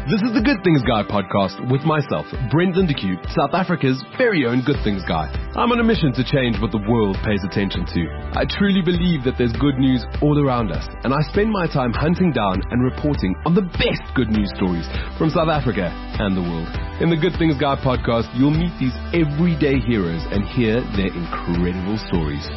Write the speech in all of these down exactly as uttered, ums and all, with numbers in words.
This is the Good Things Guy podcast with myself, Brent Lindeque, South Africa's very own Good Things Guy. I'm on a mission to change what the world pays attention to. I truly believe that there's good news all around us, and I spend my time hunting down and reporting on the best good news stories from South Africa and the world. In the Good Things Guy podcast, you'll meet these everyday heroes and hear their incredible stories.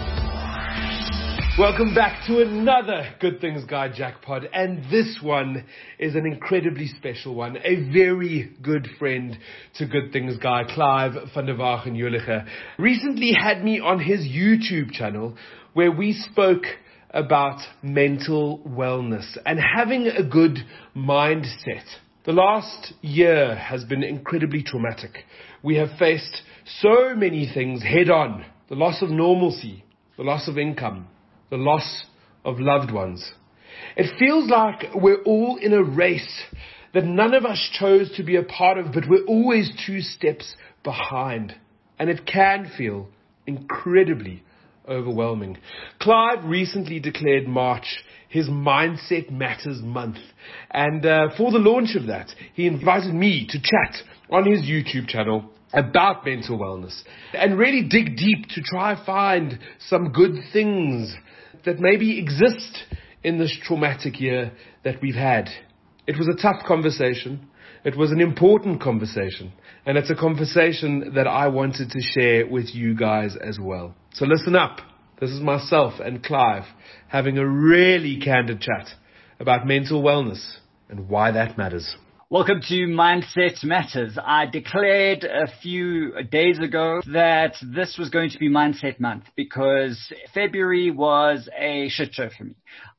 Welcome back to another Good Things Guy jackpot, and this one is an incredibly special one. A very good friend to Good Things Guy, Clive van der Wagen-Jolige, recently had me on his YouTube channel where we spoke about mental wellness and having a good mindset. The last year has been incredibly traumatic. We have faced so many things head on: the loss of normalcy, the loss of income, the loss of loved ones. It feels like we're all in a race that none of us chose to be a part of, but we're always two steps behind. And it can feel incredibly overwhelming. Clive recently declared March his Mindset Matters month. And uh, for the launch of that, he invited me to chat on his YouTube channel about mental wellness and really dig deep to try find some good things that maybe exist in this traumatic year that we've had. It was a tough conversation. It was an important conversation. And it's a conversation that I wanted to share with you guys as well. So listen up. This is myself and Clive having a really candid chat about mental wellness and why that matters. Welcome to Mindset Matters. I declared a few days ago that this was going to be Mindset Month because February was a shit show for me.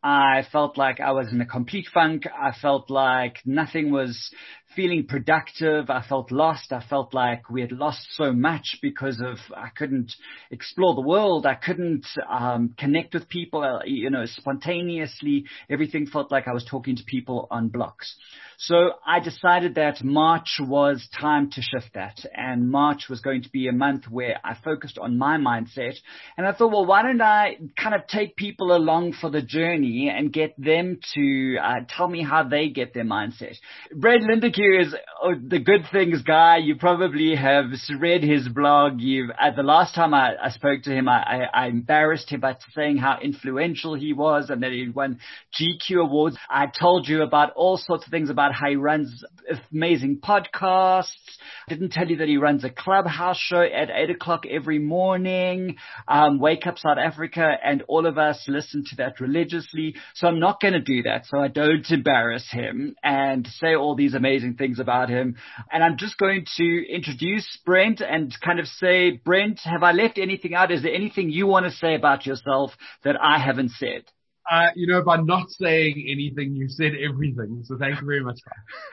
I felt like I was in a complete funk. I felt like nothing was feeling productive. I felt lost. I felt like we had lost so much because of I couldn't explore the world. I couldn't um, connect with people, uh, you know, spontaneously. Everything felt like I was talking to people on blocks. So I decided that March was time to shift that. And March was going to be a month where I focused on my mindset. And I thought, well, why don't I kind of take people along for the journey and get them to uh, tell me how they get their mindset. Brent Lindeque is oh, the Good Things Guy. You probably have read his blog. You've, uh, the last time I, I spoke to him, I, I, I embarrassed him by saying how influential he was and that he won G Q awards. I told you about all sorts of things about how he runs amazing podcasts. Didn't tell you that he runs a Clubhouse show at eight o'clock every morning. Um, Wake Up South Africa, and all of us listen to that religiously. So I'm not going to do that so I don't embarrass him and say all these amazing things about him. And I'm just going to introduce Brent and kind of say, Brent, have I left anything out? Is there anything you want to say about yourself that I haven't said? Uh, you know, by not saying anything, you said everything. So thank you very much.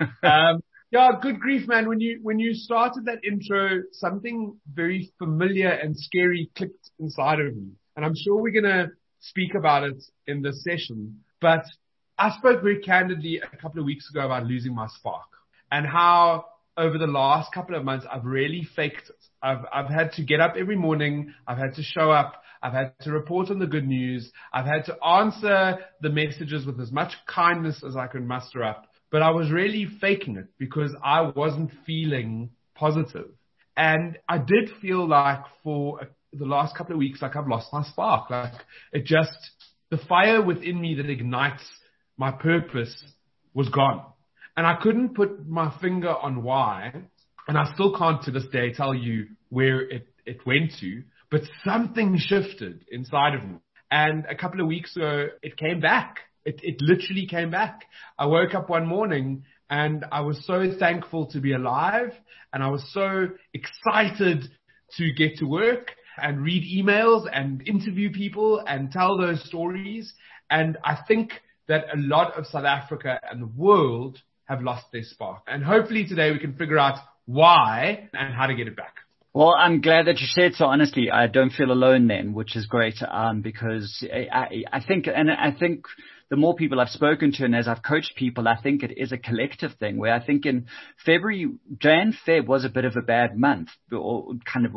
um, yeah, good grief, man. When you, when you started that intro, something very familiar and scary clicked inside of me. And I'm sure we're going to speak about it in this session. But I spoke very candidly a couple of weeks ago about losing my spark and how over the last couple of months, I've really faked it. I've, I've had to get up every morning. I've had to show up. I've had to report on the good news. I've had to answer the messages with as much kindness as I could muster up. But I was really faking it because I wasn't feeling positive. And I did feel like for the last couple of weeks, like I've lost my spark. Like it just, the fire within me that ignites my purpose was gone. And I couldn't put my finger on why. And I still can't to this day tell you where it, it went to. But something shifted inside of me. And a couple of weeks ago, it came back. It, it literally came back. I woke up one morning and I was so thankful to be alive. And I was so excited to get to work and read emails and interview people and tell those stories. And I think that a lot of South Africa and the world have lost their spark. And hopefully today we can figure out why and how to get it back. Well, I'm glad that you said so. Honestly, I don't feel alone then, which is great, um, because I, I, I think, and I think the more people I've spoken to and as I've coached people, I think it is a collective thing where I think in February, Jan, Feb was a bit of a bad month, or kind of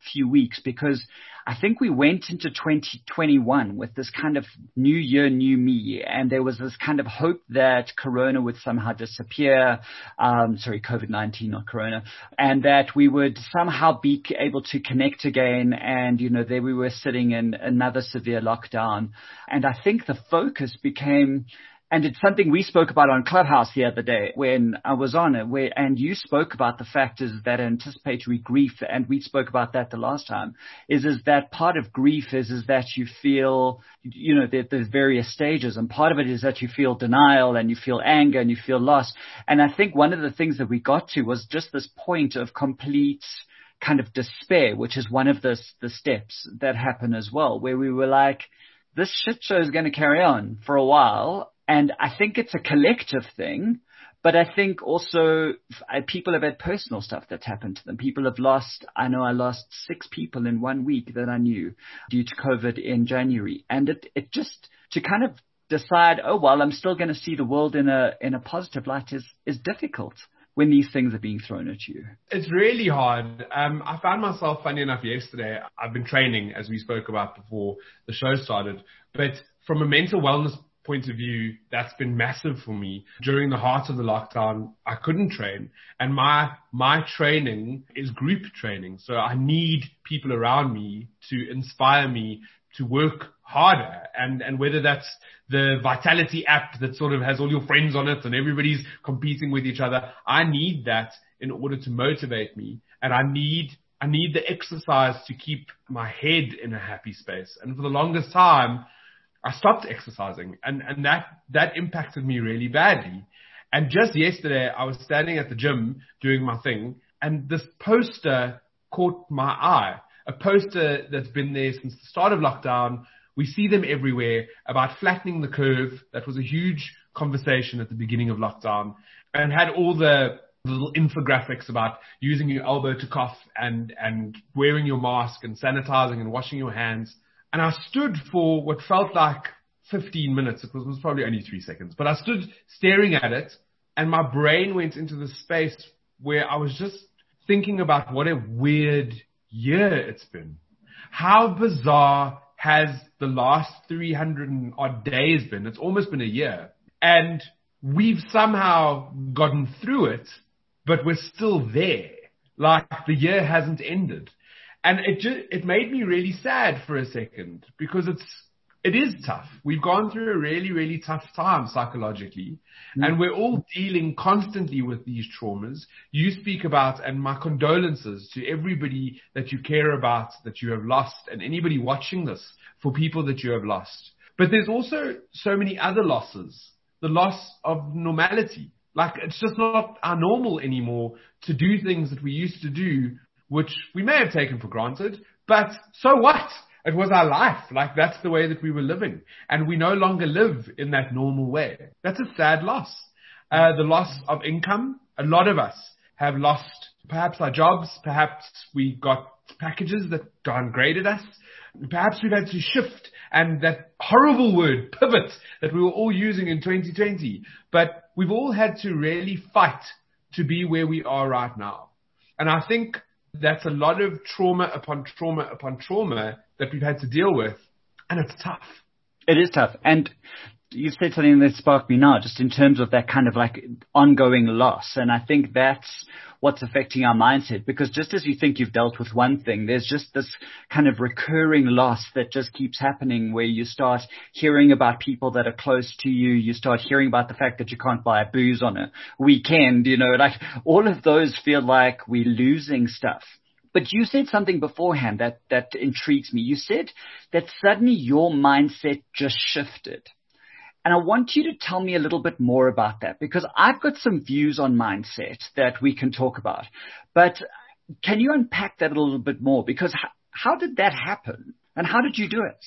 few weeks, because I think we went into twenty twenty-one with this kind of new year, new me. And there was this kind of hope that Corona would somehow disappear. Um, sorry, COVID nineteen, not Corona. And that we would somehow be able to connect again. And, you know, there we were sitting in another severe lockdown. And I think the focus became, and it's something we spoke about on Clubhouse the other day when I was on it, where, and you spoke about the factors that anticipatory grief, and we spoke about that the last time, is, is that part of grief is, is that you feel, you know, that there's various stages, and part of it is that you feel denial and you feel anger and you feel loss. And I think one of the things that we got to was just this point of complete kind of despair, which is one of the, the steps that happen as well, where we were like, this shit show is going to carry on for a while. And I think it's a collective thing, but I think also people have had personal stuff that's happened to them. People have lost, I know I lost six people in one week that I knew due to COVID in January. And it, it just, to kind of decide, oh, well, I'm still going to see the world in a, in a positive light is, is difficult when these things are being thrown at you. It's really hard. Um, I found myself, funny enough, yesterday, I've been training, as we spoke about before the show started, but from a mental wellness point of view, that's been massive for me. During the heart of the lockdown, I couldn't train, and my my training is group training. So I need people around me to inspire me to work harder, and and whether that's the Vitality app that sort of has all your friends on it and everybody's competing with each other, I need that in order to motivate me, and I need I need the exercise to keep my head in a happy space. And for the longest time, I stopped exercising, and, and that, that impacted me really badly. And just yesterday, I was standing at the gym doing my thing, and this poster caught my eye, a poster that's been there since the start of lockdown. We see them everywhere about flattening the curve. That was a huge conversation at the beginning of lockdown, and had all the little infographics about using your elbow to cough and, and wearing your mask and sanitizing and washing your hands. And I stood for what felt like fifteen minutes. It was, it was probably only three seconds. But I stood staring at it, and my brain went into this space where I was just thinking about what a weird year it's been. How bizarre has the last three hundred and odd days been? It's almost been a year. And we've somehow gotten through it, but we're still there. Like the year hasn't ended. And it just, it made me really sad for a second, because it's, it is tough. We've gone through a really, really tough time psychologically, mm. and we're all dealing constantly with these traumas. You speak about, and my condolences to everybody that you care about, that you have lost, and anybody watching this, for people that you have lost. But there's also so many other losses. The loss of normality. Like, it's just not our normal anymore to do things that we used to do, which we may have taken for granted, but so what? It was our life. Like, that's the way that we were living. And we no longer live in that normal way. That's a sad loss. Uh, the loss of income. A lot of us have lost perhaps our jobs. Perhaps we got packages that downgraded us. Perhaps we've had to shift, and that horrible word, pivot, that we were all using in twenty twenty. But we've all had to really fight to be where we are right now. And I think that's a lot of trauma upon trauma upon trauma that we've had to deal with. And it's tough. It is tough. And you said something that sparked me now, just in terms of that kind of like ongoing loss. And I think that's what's affecting our mindset, because just as you think you've dealt with one thing, there's just this kind of recurring loss that just keeps happening, where you start hearing about people that are close to you. You start hearing about the fact that you can't buy booze on a weekend, you know, like all of those feel like we're losing stuff. But you said something beforehand that, that intrigues me. You said that suddenly your mindset just shifted. And I want you to tell me a little bit more about that, because I've got some views on mindset that we can talk about. But can you unpack that a little bit more? Because how, how did that happen? And how did you do it?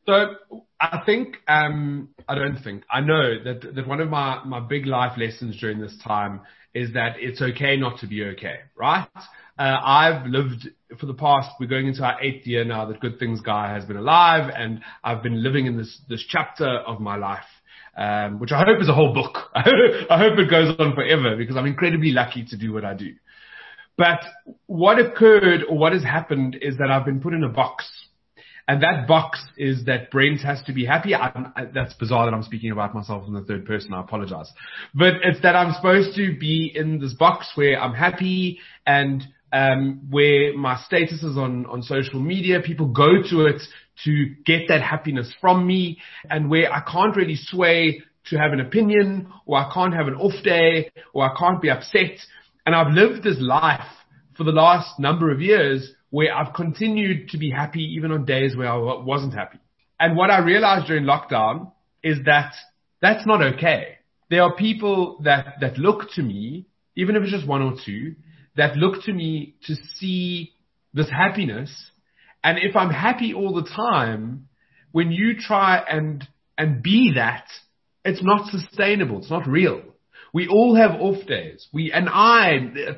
So I think, um, I don't think, I know that, that one of my, my big life lessons during this time is that it's okay not to be okay, right? Uh, I've lived for the past, we're going into our eighth year now that Good Things Guy has been alive, and I've been living in this, this chapter of my life, um, which I hope is a whole book. I hope it goes on forever, because I'm incredibly lucky to do what I do. But what occurred or what has happened is that I've been put in a box. And that box is that Brent has to be happy. I, I, that's bizarre that I'm speaking about myself in the third person. I apologize. But it's that I'm supposed to be in this box where I'm happy and um, where my status is on, on social media. People go to it to get that happiness from me, and where I can't really sway to have an opinion, or I can't have an off day, or I can't be upset. And I've lived this life for the last number of years where I've continued to be happy even on days where I wasn't happy. And what I realized during lockdown is that that's not okay. There are people that, that look to me, even if it's just one or two, that look to me to see this happiness. And if I'm happy all the time, when you try and, and be that, it's not sustainable. It's not real. We all have off days. We, and I,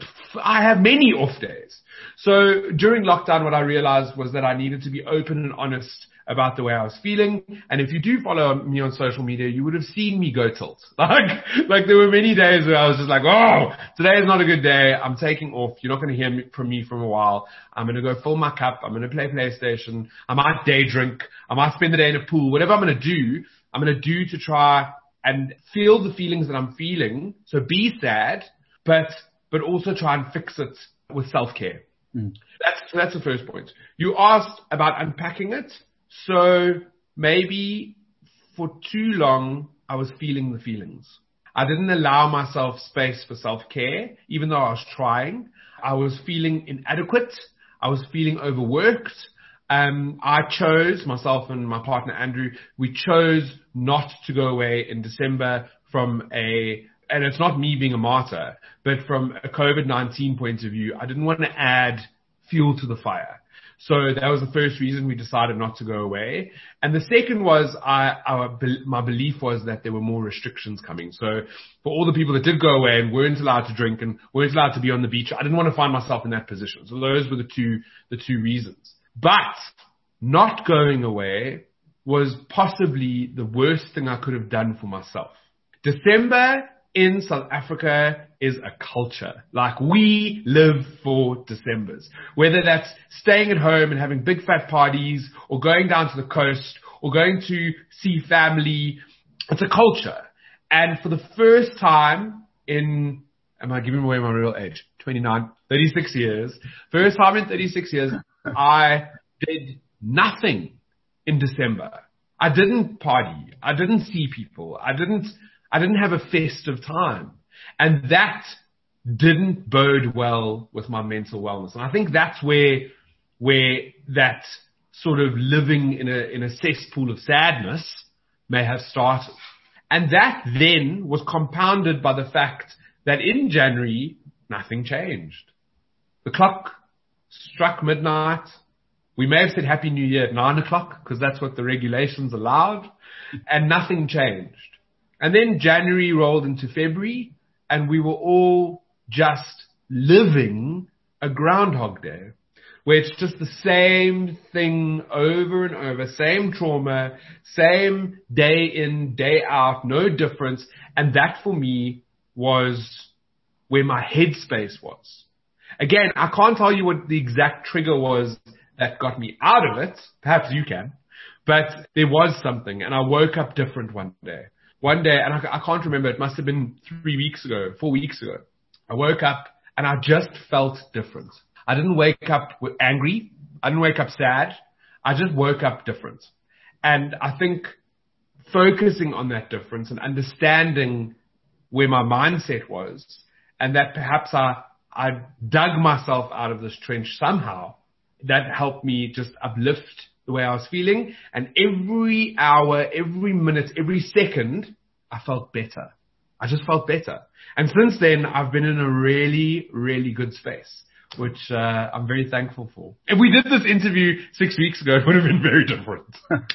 I have many off days. So during lockdown, what I realized was that I needed to be open and honest about the way I was feeling. And if you do follow me on social media, you would have seen me go tilt. Like, like there were many days where I was just like, oh, today is not a good day. I'm taking off. You're not going to hear from me for a while. I'm going to go fill my cup. I'm going to play PlayStation. I might day drink. I might spend the day in a pool. Whatever I'm going to do, I'm going to do to try and feel the feelings that I'm feeling. So be sad, but, but also try and fix it with self-care. Mm. That's, that's the first point. You asked about unpacking it. So maybe for too long, I was feeling the feelings. I didn't allow myself space for self-care, even though I was trying. I was feeling inadequate. I was feeling overworked. Um, I chose, myself and my partner Andrew, we chose not to go away in December from a, and it's not me being a martyr, but from a COVID nineteen point of view, I didn't want to add fuel to the fire. So that was the first reason we decided not to go away. And the second was I, our, my belief was that there were more restrictions coming. So for all the people that did go away and weren't allowed to drink and weren't allowed to be on the beach, I didn't want to find myself in that position. So those were the two, the two reasons. But not going away was possibly the worst thing I could have done for myself. December in South Africa is a culture. Like, we live for Decembers. Whether that's staying at home and having big fat parties, or going down to the coast, or going to see family, it's a culture. And for the first time in, am I giving away my real age? twenty-nine, thirty-six years. First time in thirty-six years, I did nothing in December. I didn't party. I didn't see people. I didn't, I didn't have a festive time. And that didn't bode well with my mental wellness. And I think that's where, where that sort of living in a, in a cesspool of sadness may have started. And that then was compounded by the fact that in January, nothing changed. The clock struck midnight. We may have said Happy New Year at nine o'clock because that's what the regulations allowed, and nothing changed. And then January rolled into February, and we were all just living a Groundhog Day, where it's just the same thing over and over, same trauma, same day in, day out, no difference. And that for me was where my headspace was. Again, I can't tell you what the exact trigger was that got me out of it. Perhaps you can. But there was something, and I woke up different one day. One day, and I, I can't remember, it must have been three weeks ago, four weeks ago. I woke up and I just felt different. I didn't wake up angry. I didn't wake up sad. I just woke up different. And I think focusing on that difference and understanding where my mindset was, and that perhaps I, I dug myself out of this trench somehow, that helped me just uplift the way I was feeling. And every hour, every minute, every second, I felt better. I just felt better. And since then, I've been in a really, really good space, which uh, I'm very thankful for. If we did this interview six weeks ago, it would have been very different.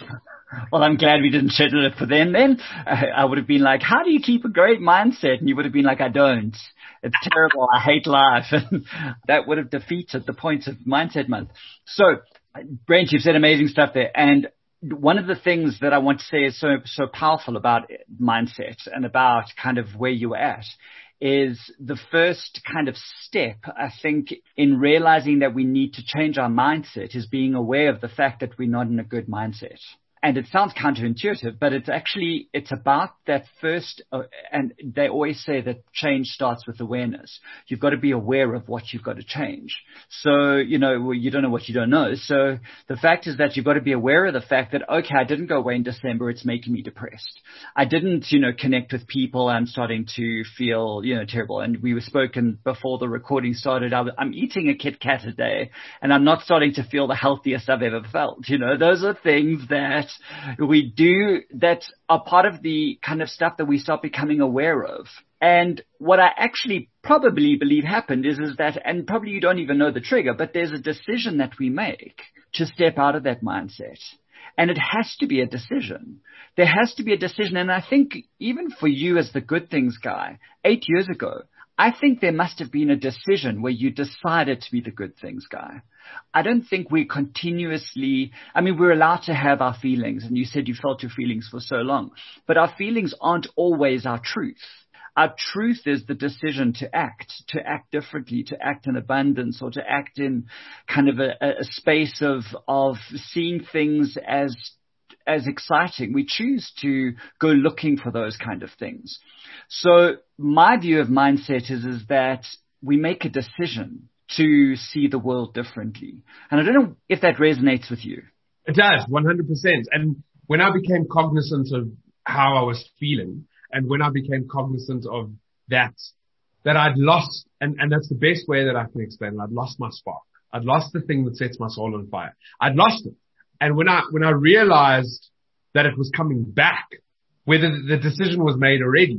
Well, I'm glad we didn't schedule it for then. Then uh, I would have been like, how do you keep a great mindset? And you would have been like, I don't. It's terrible. I hate life. And that would have defeated the point of Mindset Month. So, Brent, you've said amazing stuff there. And one of the things that I want to say is so, so powerful about mindset and about kind of where you're at is the first kind of step, I think, in realizing that we need to change our mindset is being aware of the fact that we're not in a good mindset. And it sounds counterintuitive, but it's actually, it's about that first, uh, and they always say that change starts with awareness. You've got to be aware of what you've got to change. So, you know, well, you don't know what you don't know. So the fact is that you've got to be aware of the fact that, okay, I didn't go away in December. It's making me depressed. I didn't, you know, connect with people. I'm starting to feel, you know, terrible. And we were spoken before the recording started. I was, I'm eating a Kit Kat a day and I'm not starting to feel the healthiest I've ever felt. You know, those are things that we do that are part of the kind of stuff that we start becoming aware of. And what I actually probably believe happened is, is that, and probably you don't even know the trigger, but there's a decision that we make to step out of that mindset. And it has to be a decision. There has to be a decision. And I think even for you as the good things guy, eight years ago, I think there must have been a decision where you decided to be the good things guy. I don't think we continuously, I mean, we're allowed to have our feelings, and you said you felt your feelings for so long, but our feelings aren't always our truth. Our truth is the decision to act, to act differently, to act in abundance, or to act in kind of a, a space of, of seeing things as as exciting. We choose to go looking for those kind of things. So my view of mindset is, is that we make a decision to see the world differently. And I don't know if that resonates with you. It does, one hundred percent. And when I became cognizant of how I was feeling, and when I became cognizant of that, that I'd lost, and, and that's the best way that I can explain it, I'd lost my spark. I'd lost the thing that sets my soul on fire. I'd lost it. And when I, when I realized that it was coming back, whether the decision was made already,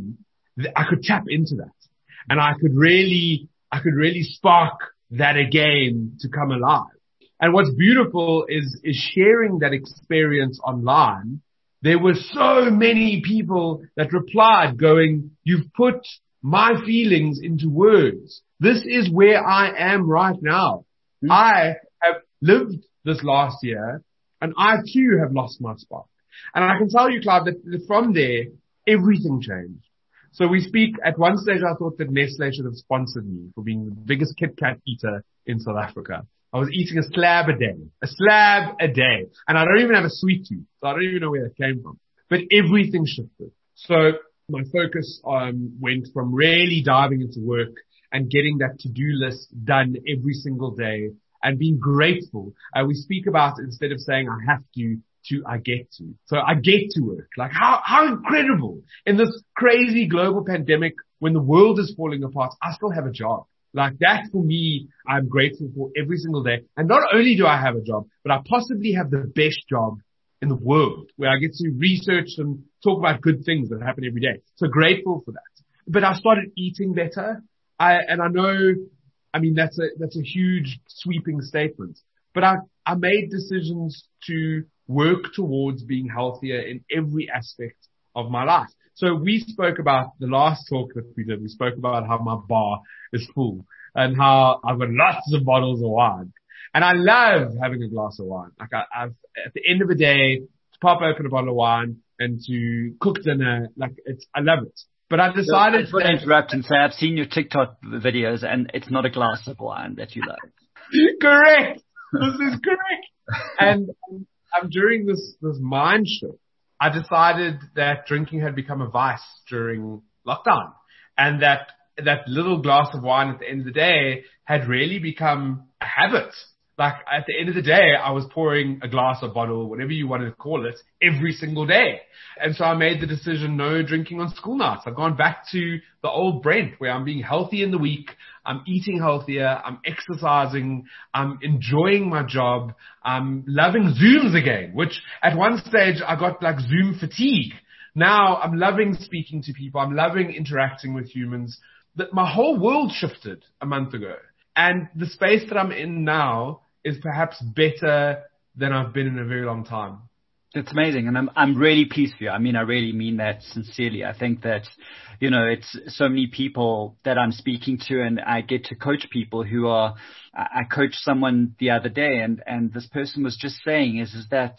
I could tap into that. And I could really, I could really spark that again to come alive. And what's beautiful is, is sharing that experience online. There were so many people that replied going, you've put my feelings into words. This is where I am right now. Mm-hmm. I have lived this last year and I too have lost my spark. And I can tell you, Clive, that from there, everything changed. So we speak, at one stage I thought that Nestle should have sponsored me for being the biggest Kit Kat eater in South Africa. I was eating a slab a day, a slab a day. And I don't even have a sweet tooth, so I don't even know where that came from. But everything shifted. So my focus um, went from really diving into work and getting that to-do list done every single day and being grateful. Uh, we speak about, instead of saying I have to, to I get to. So I get to work. Like how, how incredible in this crazy global pandemic when the world is falling apart, I still have a job. Like that for me, I'm grateful for every single day. And not only do I have a job, but I possibly have the best job in the world where I get to research and talk about good things that happen every day. So grateful for that. But I started eating better. I, and I know, I mean, that's a, that's a huge sweeping statement, but I, I made decisions to work towards being healthier in every aspect of my life. So we spoke about the last talk that we did. We spoke about how my bar is full and how I've got lots of bottles of wine. And I love having a glass of wine. Like I, I've, at the end of the day, to pop open a bottle of wine and to cook dinner, like it's, I love it. But I decided. I just want to interrupt and say I've seen your TikTok videos and it's not a glass of wine that you love. Correct. This is correct. And um, during this, this mind shift, I decided that drinking had become a vice during lockdown and that that little glass of wine at the end of the day had really become a habit. Like at the end of the day, I was pouring a glass or bottle, whatever you want to call it, every single day. And so I made the decision, no drinking on school nights. I've gone back to the old Brent where I'm being healthy in the week. I'm eating healthier. I'm exercising. I'm enjoying my job. I'm loving Zooms again, which at one stage I got like Zoom fatigue. Now I'm loving speaking to people. I'm loving interacting with humans. That my whole world shifted a month ago. And the space that I'm in now is perhaps better than I've been in a very long time. It's amazing. And I'm, I'm really pleased for you. I mean, I really mean that sincerely. I think that, you know, it's so many people that I'm speaking to and I get to coach people who are, I coached someone the other day and, and this person was just saying is, is that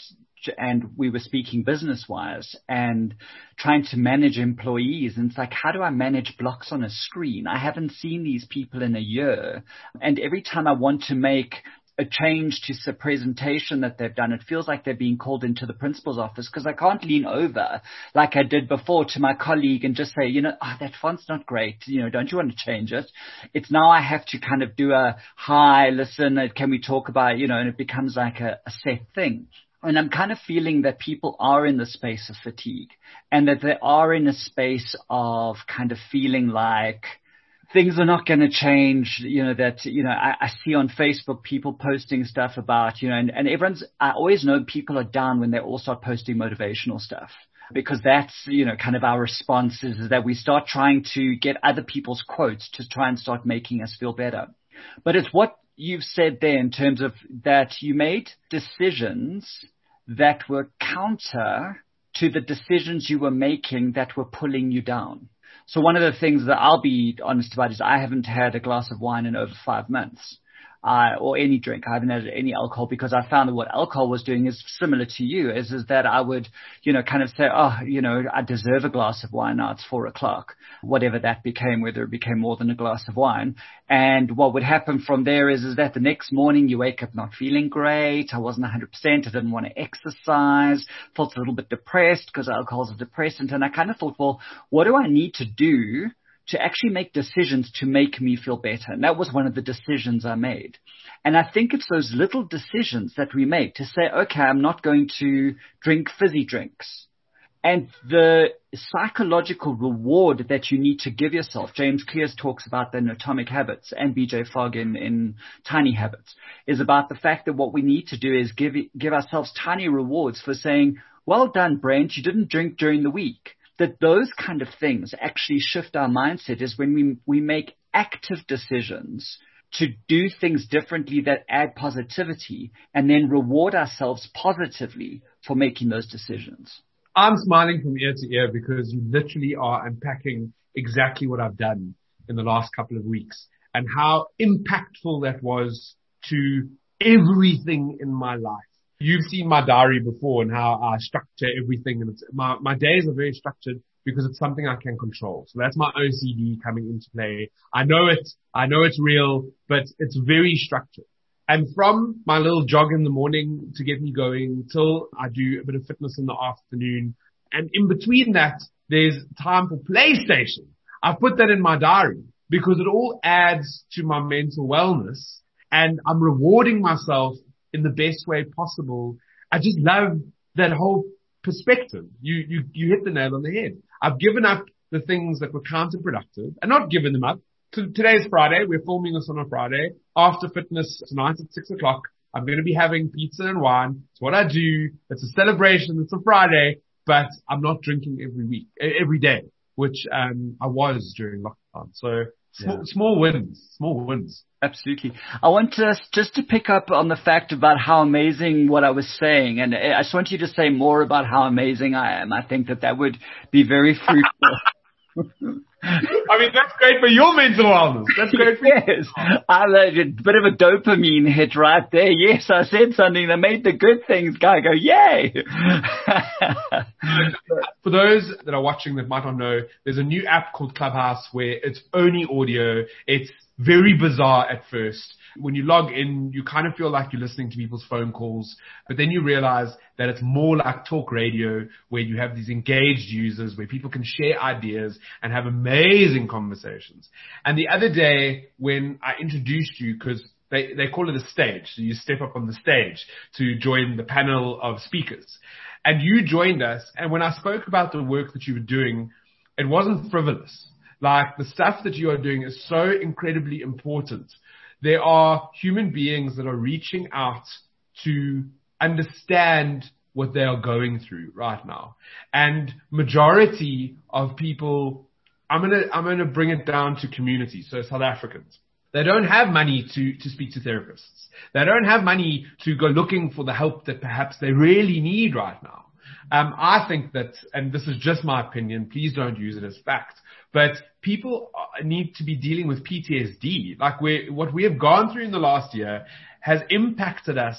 and we were speaking business wise and trying to manage employees. And it's like, how do I manage blocks on a screen? I haven't seen these people in a year. And every time I want to make a change to the presentation that they've done, it feels like they're being called into the principal's office, because I can't lean over like I did before to my colleague and just say, you know, oh, that font's not great. You know, don't you want to change it? It's now I have to kind of do a, hi, listen, can we talk about, you know, and it becomes like a, a set thing. And I'm kind of feeling that people are in the space of fatigue, and that they are in a space of kind of feeling like things are not going to change, you know, that, you know, I, I see on Facebook people posting stuff about, you know, and, and everyone's, I always know people are down when they all start posting motivational stuff, because that's, you know, kind of our response is, is that we start trying to get other people's quotes to try and start making us feel better. But it's what you've said there in terms of that you made decisions that were counter to the decisions you were making that were pulling you down. So one of the things that I'll be honest about is I haven't had a glass of wine in over five months. Uh, or any drink. I haven't had any alcohol, because I found that what alcohol was doing is similar to you, is, is that I would, you know, kind of say, oh, you know, I deserve a glass of wine now, it's four o'clock, whatever that became, whether it became more than a glass of wine. And what would happen from there is, is that the next morning you wake up not feeling great. I wasn't one hundred percent. I didn't want to exercise, felt a little bit depressed because alcohol is a depressant. And I kind of thought, well, what do I need to do to actually make decisions to make me feel better? And that was one of the decisions I made. And I think it's those little decisions that we make to say, okay, I'm not going to drink fizzy drinks. And the psychological reward that you need to give yourself, James Clear talks about that in Atomic Habits, and B J Fogg in, in Tiny Habits, is about the fact that what we need to do is give, give ourselves tiny rewards for saying, well done, Brent, you didn't drink during the week. That those kind of things actually shift our mindset is when we, we make active decisions to do things differently that add positivity, and then reward ourselves positively for making those decisions. I'm smiling from ear to ear because you literally are unpacking exactly what I've done in the last couple of weeks, and how impactful that was to everything in my life. You've seen my diary before and how I structure everything. And it's, my, my days are very structured because it's something I can control. So that's my O C D coming into play. I know it, I know it's real, but it's very structured. And from my little jog in the morning to get me going till I do a bit of fitness in the afternoon. And in between that, there's time for PlayStation. I've put that in my diary because it all adds to my mental wellness, and I'm rewarding myself in the best way possible. I just love that whole perspective. You, you, you hit the nail on the head. I've given up the things that were counterproductive, and not given them up. So today's Friday. We're filming this on a Friday. After fitness tonight at six o'clock, I'm going to be having pizza and wine. It's what I do. It's a celebration. It's a Friday, but I'm not drinking every week, every day, which, um, I was during lockdown. So small, yeah. small wins, small wins. Absolutely. I want to just to pick up on the fact about how amazing what I was saying. And I just want you to say more about how amazing I am. I think that that would be very fruitful. I mean, that's great for your mental wellness. That's great for yes. you. I like a bit of a dopamine hit right there. Yes, I said something that made the good things guy go, yay. For those that are watching that might not know, there's a new app called Clubhouse where it's only audio. It's very bizarre at first. When you log in, you kind of feel like you're listening to people's phone calls, but then you realize that it's more like talk radio, where you have these engaged users where people can share ideas and have amazing conversations. And the other day when I introduced you, because they, they call it a stage, so you step up on the stage to join the panel of speakers. And you joined us, and when I spoke about the work that you were doing, it wasn't frivolous. Like, the stuff that you are doing is so incredibly important. There are human beings that are reaching out to understand what they are going through right now. And majority of people, I'm going to, I'm going to bring it down to community. So South Africans, they don't have money to, to speak to therapists. They don't have money to go looking for the help that perhaps they really need right now. Um, I think that, and this is just my opinion, please don't use it as fact, but people need to be dealing with P T S D. Like, we what we have gone through in the last year has impacted us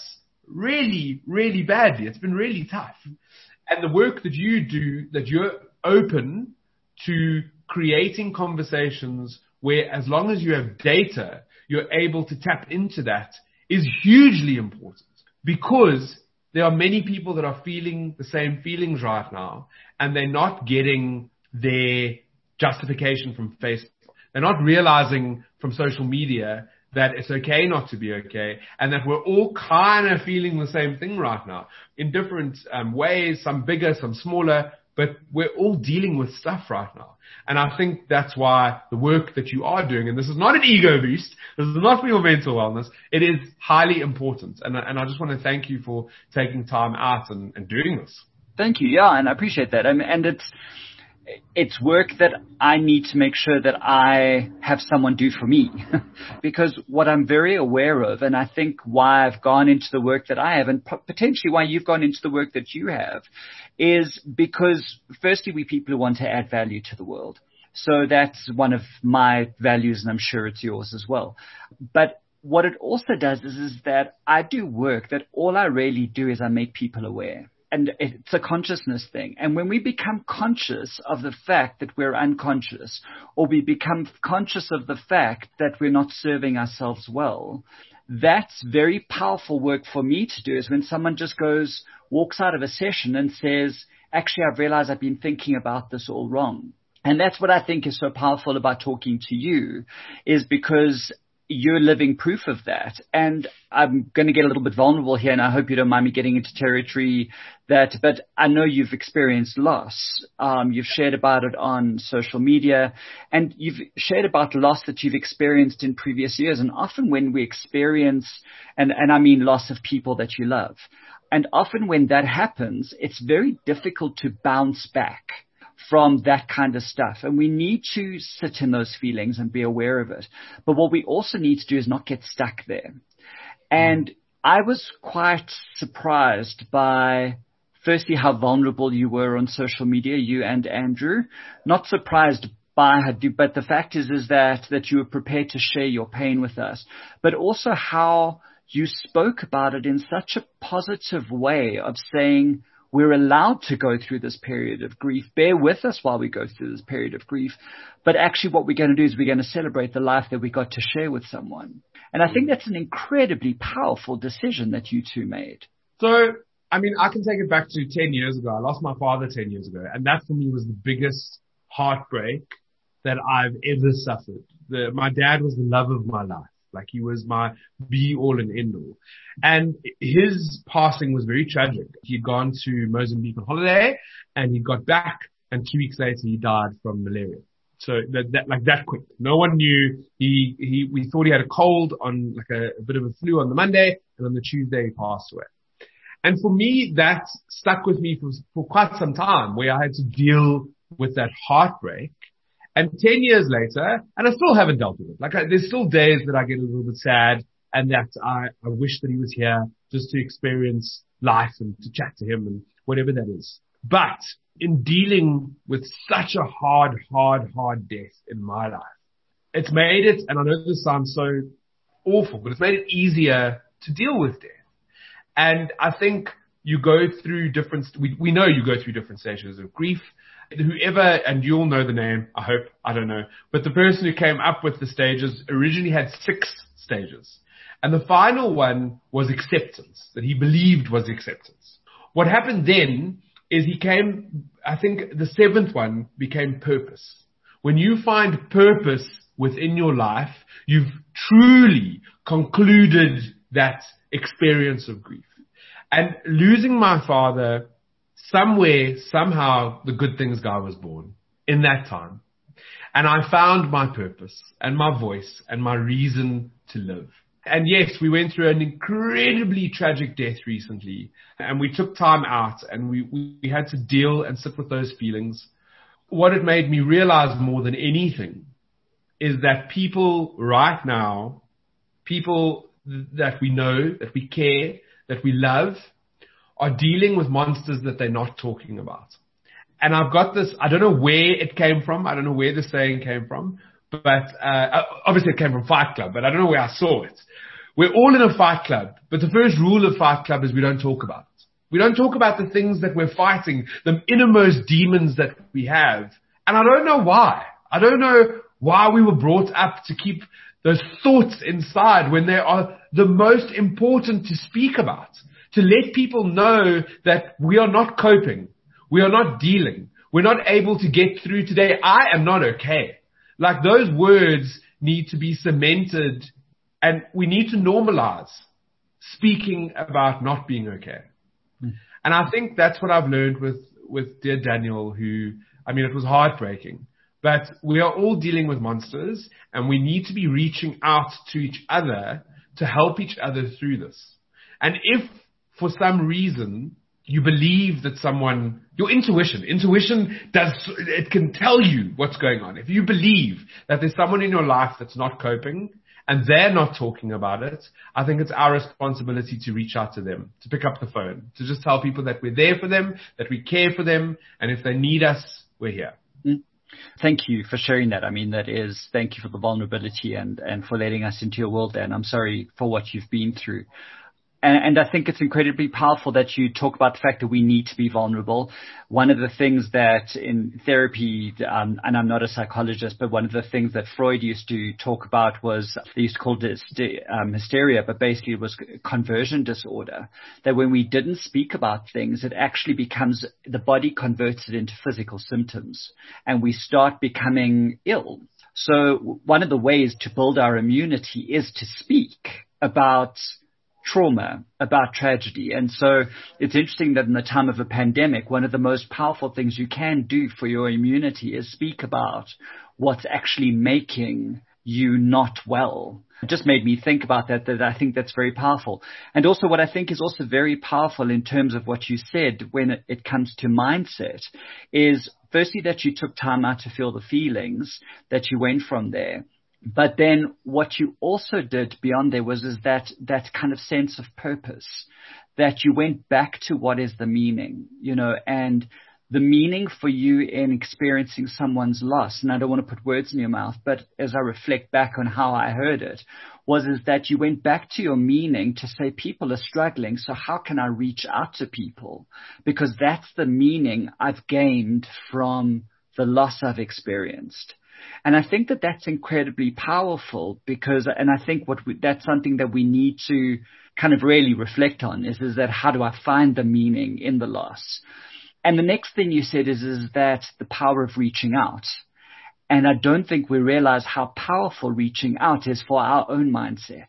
really, really badly. It's been really tough. And the work that you do, that you're open to creating conversations where, as long as you have data, you're able to tap into that, is hugely important, because there are many people that are feeling the same feelings right now, and they're not getting their justification from Facebook. They're not realizing from social media that it's okay not to be okay, and that we're all kind of feeling the same thing right now in different um, ways, some bigger, some smaller, but we're all dealing with stuff right now. And I think that's why the work that you are doing, and this is not an ego boost, this is not for your mental wellness, it is highly important. And, and I just want to thank you for taking time out and, and doing this. Thank you. Yeah, and I appreciate that. And, and it's, it's work that I need to make sure that I have someone do for me. Because what I'm very aware of, and I think why I've gone into the work that I have, and potentially why you've gone into the work that you have, is because firstly, we people who want to add value to the world. So that's one of my values, and I'm sure it's yours as well. But what it also does is, is that I do work that all I really do is I make people aware. And it's a consciousness thing. And when we become conscious of the fact that we're unconscious, or we become conscious of the fact that we're not serving ourselves well, that's very powerful work for me to do. Is when someone just goes, walks out of a session and says, actually, I've realized I've been thinking about this all wrong. And that's what I think is so powerful about talking to you, is because you're living proof of that. And I'm going to get a little bit vulnerable here, and I hope you don't mind me getting into territory that, but I know you've experienced loss. Um, you've shared about it on social media, and you've shared about loss that you've experienced in previous years. And often when we experience, and, and I mean loss of people that you love, and often when that happens, it's very difficult to bounce back from that kind of stuff. And we need to sit in those feelings and be aware of it. But what we also need to do is not get stuck there. And I was quite surprised by, firstly, how vulnerable you were on social media, you and Andrew. Not surprised by how, but the fact is, is that, that you were prepared to share your pain with us, but also how you spoke about it in such a positive way of saying, we're allowed to go through this period of grief. Bear with us while we go through this period of grief. But actually what we're going to do is we're going to celebrate the life that we got to share with someone. And I think that's an incredibly powerful decision that you two made. So, I mean, I can take it back to ten years ago. I lost my father ten years ago. And that for me was the biggest heartbreak that I've ever suffered. The, my dad was the love of my life. Like, he was my be all and end all. And his passing was very tragic. He'd gone to Mozambique on holiday, and he got back, and two weeks later he died from malaria. So that, that like that quick. No one knew. He, he, we thought he had a cold on like a, a bit of a flu on the Monday, and on the Tuesday he passed away. And for me, that stuck with me for, for quite some time, where I had to deal with that heartbreak. And ten years later, and I still haven't dealt with it. Like, I, there's still days that I get a little bit sad, and that I, I wish that he was here just to experience life and to chat to him and whatever that is. But in dealing with such a hard, hard, hard death in my life, it's made it, and I know this sounds so awful, but it's made it easier to deal with death. And I think you go through different, we, we know you go through different stages of grief. Whoever, and you'll know the name, I hope, I don't know, but the person who came up with the stages originally had six stages. And the final one was acceptance, that he believed was acceptance. What happened then is he came, I think the seventh one became purpose. When you find purpose within your life, you've truly concluded that experience of grief. And losing my father, somewhere, somehow, the Good Things Guy was born in that time. And I found my purpose and my voice and my reason to live. And yes, we went through an incredibly tragic death recently, and we took time out, and we, we had to deal and sit with those feelings. What it made me realize more than anything is that people right now, people that we know, that we care, that we love, are dealing with monsters that they're not talking about. And I've got this, I don't know where it came from. I don't know where the saying came from, but uh, obviously it came from Fight Club, but I don't know where I saw it. We're all in a fight club, but the first rule of Fight Club is we don't talk about it. We don't talk about the things that we're fighting, the innermost demons that we have. And I don't know why. I don't know why we were brought up to keep those thoughts inside when they are the most important to speak about, to let people know that we are not coping. We are not dealing. We're not able to get through today. I am not okay. Like, those words need to be cemented, and we need to normalize speaking about not being okay. Mm. And I think that's what I've learned with, with dear Daniel, who, I mean, it was heartbreaking, but we are all dealing with monsters, and we need to be reaching out to each other to help each other through this. And if for some reason you believe that someone, your intuition, intuition does, it can tell you what's going on. If you believe that there's someone in your life that's not coping and they're not talking about it, I think it's our responsibility to reach out to them, to pick up the phone, to just tell people that we're there for them, that we care for them, and if they need us, we're here. Thank you for sharing that. I mean, that is, thank you for the vulnerability and, and for letting us into your world there. And I'm sorry for what you've been through. And, and I think it's incredibly powerful that you talk about the fact that we need to be vulnerable. One of the things that in therapy, um, and I'm not a psychologist, but one of the things that Freud used to talk about was, they used to call it um, hysteria, but basically it was conversion disorder. That when we didn't speak about things, it actually becomes, the body converts it into physical symptoms, and we start becoming ill. So one of the ways to build our immunity is to speak about trauma, about tragedy. And so it's interesting that in the time of a pandemic, one of the most powerful things you can do for your immunity is speak about what's actually making you not well. It just made me think about that, that I think that's very powerful. And also what I think is also very powerful in terms of what you said when it, it comes to mindset is firstly that you took time out to feel the feelings, that you went from there. But then what you also did beyond there was is that that kind of sense of purpose, that you went back to what is the meaning, you know, and the meaning for you in experiencing someone's loss. And I don't want to put words in your mouth, but as I reflect back on how I heard it, was is that you went back to your meaning to say people are struggling. So how can I reach out to people? Because that's the meaning I've gained from the loss I've experienced. And I think that that's incredibly powerful because, and I think what we, that's something that we need to kind of really reflect on is, is that how do I find the meaning in the loss? And the next thing you said is, is that the power of reaching out. And I don't think we realize how powerful reaching out is for our own mindsets.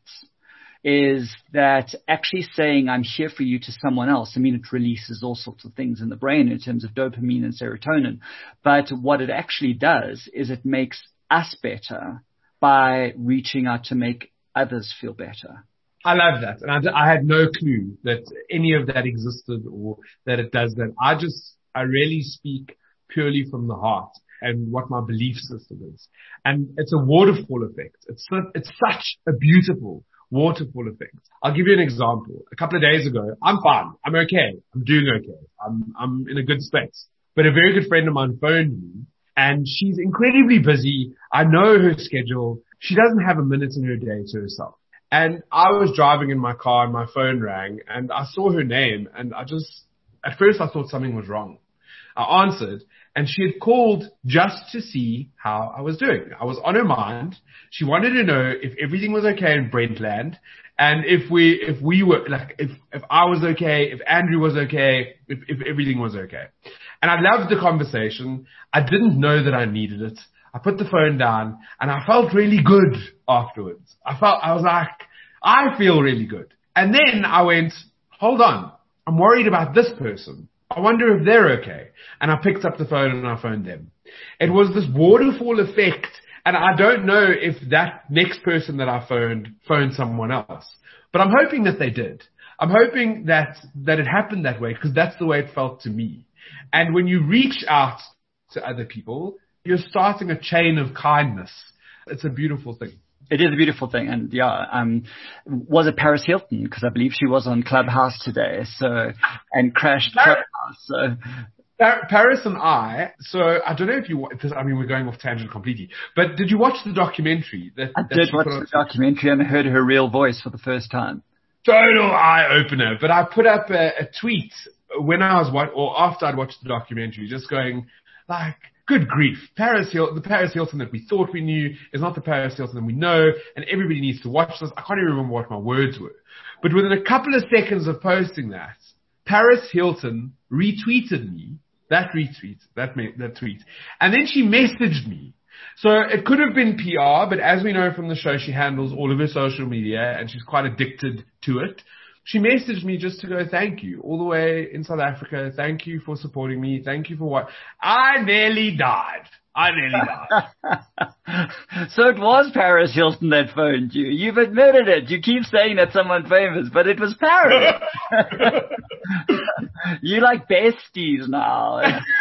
Is that actually saying I'm here for you to someone else. I mean, it releases all sorts of things in the brain in terms of dopamine and serotonin. But what it actually does is it makes us better by reaching out to make others feel better. I love that. And I, I had no clue that any of that existed or that it does that. I just, I really speak purely from the heart and what my belief system is. And it's a waterfall effect. It's, it's such a beautiful waterfall effect. I'll give you an example. A couple of days ago, I'm fine. I'm okay. I'm doing okay. I'm, I'm in a good space. But a very good friend of mine phoned me and she's incredibly busy. I know her schedule. She doesn't have a minute in her day to herself. And I was driving in my car and my phone rang and I saw her name and I just, at first I thought something was wrong. I answered and she had called just to see how I was doing. I was on her mind. She wanted to know if everything was okay in Brentland and if we, if we were like, if, if I was okay, if Andrew was okay, if, if everything was okay. And I loved the conversation. I didn't know that I needed it. I put the phone down and I felt really good afterwards. I felt, I was like, I feel really good. And then I went, hold on. I'm worried about this person. I wonder if they're okay. And I picked up the phone and I phoned them. It was this waterfall effect. And I don't know if that next person that I phoned, phoned someone else, but I'm hoping that they did. I'm hoping that, that it happened that way because that's the way it felt to me. And when you reach out to other people, you're starting a chain of kindness. It's a beautiful thing. It is a beautiful thing. And yeah, um, was it Paris Hilton? Because I believe she was on Clubhouse today. So, and crashed Clubhouse. So Paris and I, so I don't know if you, I mean, we're going off tangent completely, but did you watch the documentary? That, I that did watch the documentary and heard her real voice for the first time. Total eye opener. But I put up a, a tweet when I was, or after I'd watched the documentary, just going like, good grief, Paris Hilton, the Paris Hilton that we thought we knew is not the Paris Hilton that we know, and everybody needs to watch this. I can't even remember what my words were. But within a couple of seconds of posting that, Paris Hilton retweeted me, that retweet, that, that tweet, and then she messaged me. So it could have been P R, but as we know from the show, she handles all of her social media and she's quite addicted to it. She messaged me just to go, thank you, all the way in South Africa. Thank you for supporting me. Thank you for what. I nearly died. I nearly died. So it was Paris Hilton that phoned you. You've admitted it. You keep saying that someone famous, but it was Paris. You like besties now.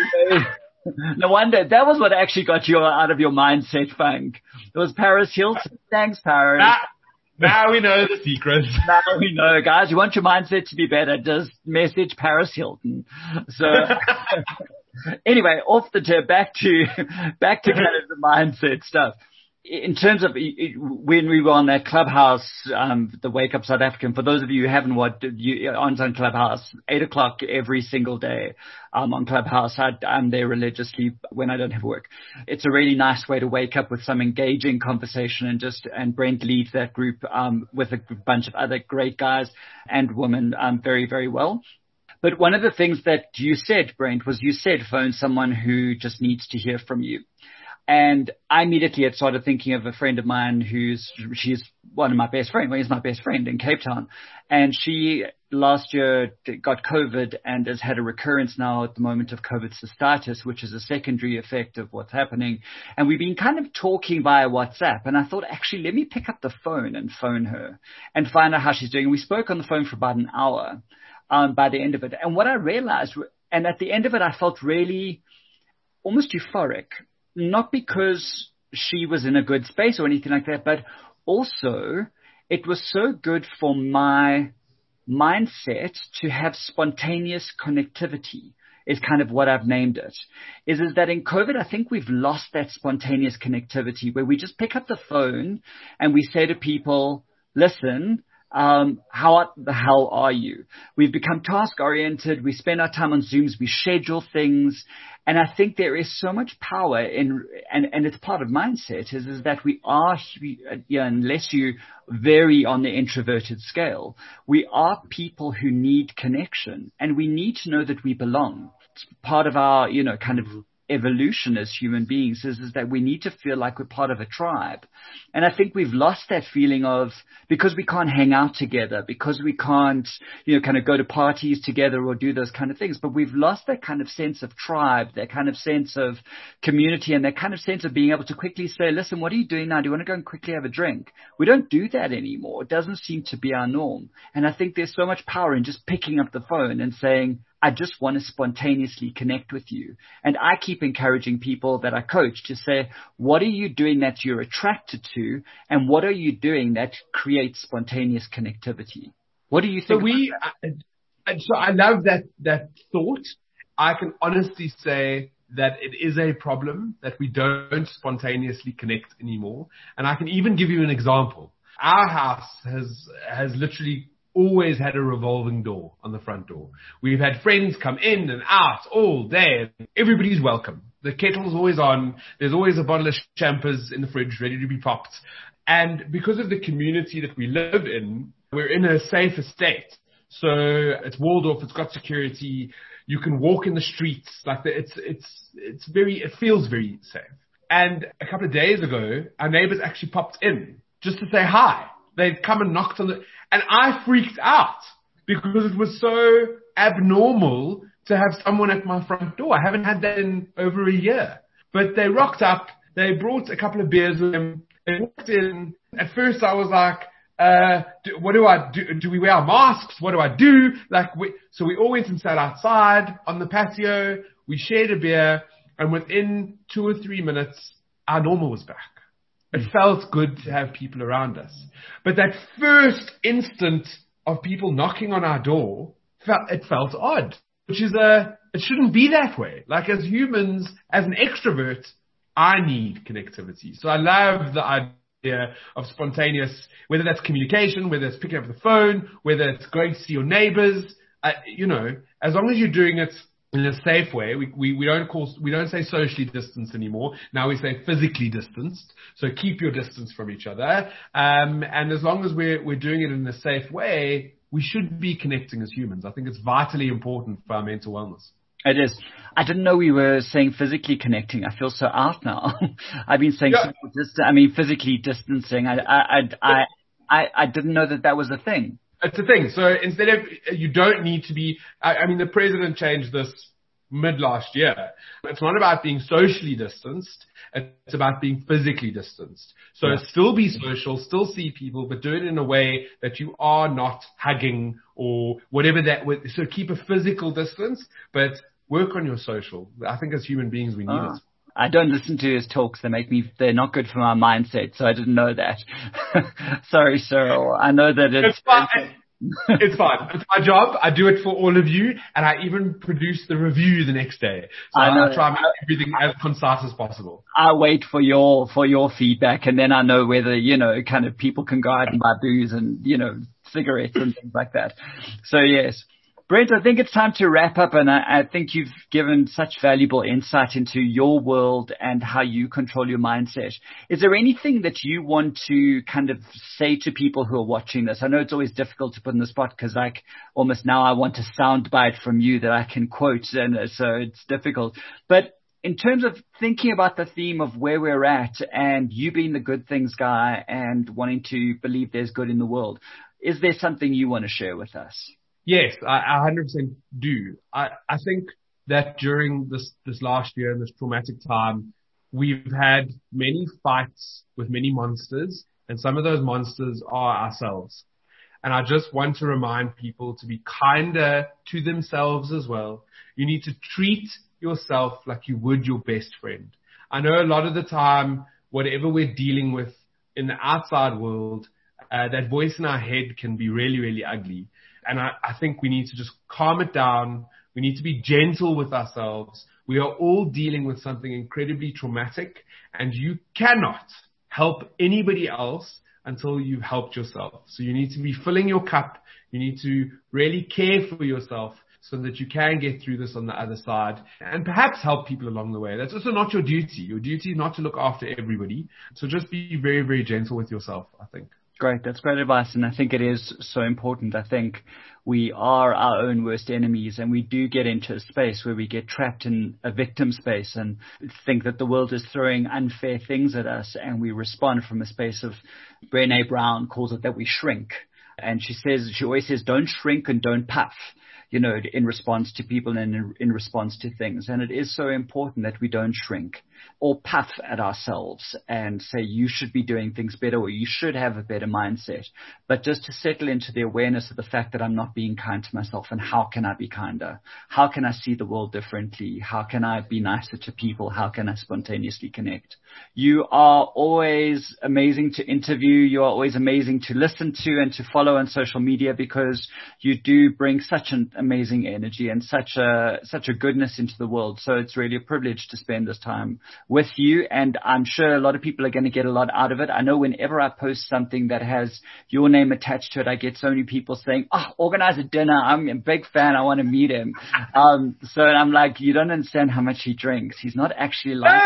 No wonder. That was what actually got you out of your mindset funk. It was Paris Hilton. Thanks, Paris. Now, now we know the secret. Now we know, guys. You want your mindset to be better, just message Paris Hilton. So anyway, off the tip, back to back to kind of the mindset stuff. In terms of when we were on that Clubhouse, um, the Wake Up South African, for those of you who haven't watched, you, on on Clubhouse, eight o'clock every single day um, on Clubhouse. I, I'm there religiously when I don't have work. It's a really nice way to wake up with some engaging conversation, and just and Brent leads that group um, with a bunch of other great guys and women um, very, very well. But one of the things that you said, Brent, was you said phone someone who just needs to hear from you. And I immediately had started thinking of a friend of mine who's, she's one of my best friends. Well, he's my best friend in Cape Town. And she last year got COVID and has had a recurrence now at the moment of COVID cystitis, which is a secondary effect of what's happening. And we've been kind of talking via WhatsApp. And I thought, actually, let me pick up the phone and phone her and find out how she's doing. We spoke on the phone for about an hour um, by the end of it. And what I realized, and at the end of it, I felt really almost euphoric. Not because she was in a good space or anything like that, but also it was so good for my mindset to have spontaneous connectivity is kind of what I've named it. Is, is that in COVID, I think we've lost that spontaneous connectivity where we just pick up the phone and we say to people, listen, Um, how the hell are you? We've become task oriented. We spend our time on Zooms. We schedule things. And I think there is so much power in, and, and it's part of mindset is, is that we are, you know, unless you vary on the introverted scale, we are people who need connection, and we need to know that we belong. It's part of our, you know, kind of evolution as human beings is, is that we need to feel like we're part of a tribe. And I think we've lost that feeling of, because we can't hang out together, because we can't, you know, kind of go to parties together or do those kind of things, but we've lost that kind of sense of tribe, that kind of sense of community, and that kind of sense of being able to quickly say, listen, what are you doing now? Do you want to go and quickly have a drink? We don't do that anymore. It doesn't seem to be our norm. And I think there's so much power in just picking up the phone and saying, I just want to spontaneously connect with you. And I keep encouraging people that I coach to say, what are you doing that you're attracted to? And what are you doing that creates spontaneous connectivity? What do you think? So we, I, so I love that, that thought. I can honestly say that it is a problem that we don't spontaneously connect anymore. And I can even give you an example. Our house has, has literally always had a revolving door on the front door. We've had friends come in and out all day. Everybody's welcome. The kettle's always on. There's always a bottle of champers in the fridge ready to be popped. And because of the community that we live in, we're in a safe estate. So it's walled off. It's got security. You can walk in the streets. Like the, it's, it's, it's very, it feels very safe. And a couple of days ago, our neighbors actually popped in just to say hi. They'd come and knocked on the, and I freaked out because it was so abnormal to have someone at my front door. I haven't had that in over a year. But they rocked up. They brought a couple of beers with them. They walked in. At first I was like, uh, do, what do I do? Do we wear our masks? What do I do? Like, we, so we all went and sat outside on the patio. We shared a beer, and within two or three minutes, our normal was back. It felt good to have people around us. But that first instant of people knocking on our door, it felt odd, which is a, it shouldn't be that way. Like as humans, as an extrovert, I need connectivity. So I love the idea of spontaneous, whether that's communication, whether it's picking up the phone, whether it's going to see your neighbors, uh, you know, as long as you're doing it in a safe way. We, we, we don't call, we don't say socially distanced anymore. Now we say physically distanced. So keep your distance from each other. Um, and as long as we're, we're doing it in a safe way, we should be connecting as humans. I think it's vitally important for our mental wellness. It is. I didn't know we were saying physically connecting. I feel so out now. I've been saying, Yeah. dist- I mean, physically distancing. I, I, I, I, I, I didn't know that that was a thing. It's a thing. So instead of, you don't need to be, I, I mean, the president changed this mid last year. It's not about being socially distanced. It's about being physically distanced. So Yeah. still be social, still see people, but do it in a way that you are not hugging or whatever that would. So keep a physical distance, but work on your social. I think as human beings, we need Oh. it. I don't listen to his talks. They make me, they're not good for my mindset. So I didn't know that. Sorry, Cyril. I know that it's, It's fine. It's fine. It's my job. I do it for all of you, and I even produce the review the next day. So I know. I try and make everything as concise as possible. I wait for your, for your feedback, and then I know whether, you know, kind of people can go out and buy booze and, you know, cigarettes and things like that. So yes. Brent, I think it's time to wrap up, and I, I think you've given such valuable insight into your world and how you control your mindset. Is there anything that you want to kind of say to people who are watching this? I know it's always difficult to put in the spot because like almost now I want a soundbite from you that I can quote, and so it's difficult. But in terms of thinking about the theme of where we're at and you being the good things guy and wanting to believe there's good in the world, is there something you want to share with us? Yes, I, I one hundred percent do. I, I think that during this, this last year and this traumatic time, we've had many fights with many monsters, and some of those monsters are ourselves. And I just want to remind people to be kinder to themselves as well. You need to treat yourself like you would your best friend. I know a lot of the time, whatever we're dealing with in the outside world, uh, that voice in our head can be really, really ugly. And I, I think we need to just calm it down. We need to be gentle with ourselves. We are all dealing with something incredibly traumatic, and you cannot help anybody else until you've helped yourself. So you need to be filling your cup. You need to really care for yourself so that you can get through this on the other side and perhaps help people along the way. That's also not your duty. Your duty is not to look after everybody. So just be very, very gentle with yourself, I think. Great. That's great advice. And I think it is so important. I think we are our own worst enemies, and we do get into a space where we get trapped in a victim space and think that the world is throwing unfair things at us. And we respond from a space of, Brené Brown calls it that we shrink. And she says, she always says, don't shrink and don't puff, you know, in response to people and in, in response to things. And it is so important that we don't shrink or puff at ourselves and say you should be doing things better or you should have a better mindset, but just to settle into the awareness of the fact that I'm not being kind to myself, and how can I be kinder? How can I see the world differently? How can I be nicer to people? How can I spontaneously connect? You are always amazing to interview. You are always amazing to listen to and to follow on social media, because you do bring such an amazing energy and such a, such a goodness into the world. So it's really a privilege to spend this time with you, and I'm sure a lot of people are going to get a lot out of it. I know whenever I post something that has your name attached to it, I get so many people saying, oh, organize a dinner. I'm a big fan. I want to meet him. Um, so I'm like, you don't understand how much he drinks. He's not actually like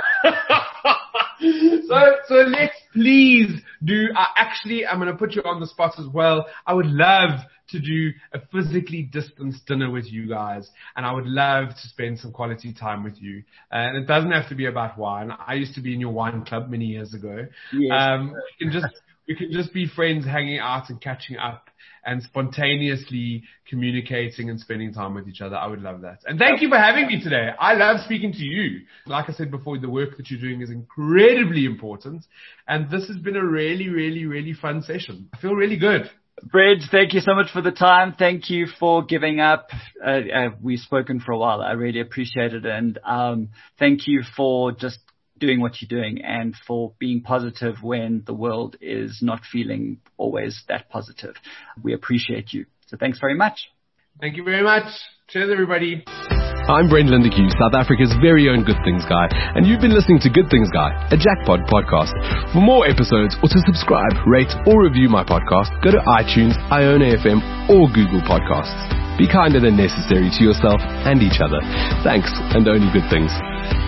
So, so let's please do, uh, actually, I'm going to put you on the spot as well. I would love to do a physically distanced dinner with you guys, and I would love to spend some quality time with you. And it doesn't have to be about wine. I used to be in your wine club many years ago. Yes. Um, we can just, we can just be friends hanging out and catching up and spontaneously communicating and spending time with each other. I would love that. And thank you for having me today. I love speaking to you. Like I said before, the work that you're doing is incredibly important. And this has been a really, really, really fun session. I feel really good. Brent, thank you so much for the time. Thank you for giving up. Uh, uh, we've spoken for a while. I really appreciate it. And um, thank you for just doing what you're doing and for being positive when the world is not feeling always that positive. We appreciate you. So thanks very much. Thank you very much. Cheers, everybody. I'm Brendan de Cue, South Africa's very own Good Things Guy, and you've been listening to Good Things Guy, a Jackpot podcast. For more episodes or to subscribe, rate, or review my podcast, go to iTunes, Iona F M, or Google Podcasts. Be kinder than necessary to yourself and each other. Thanks, and only good things.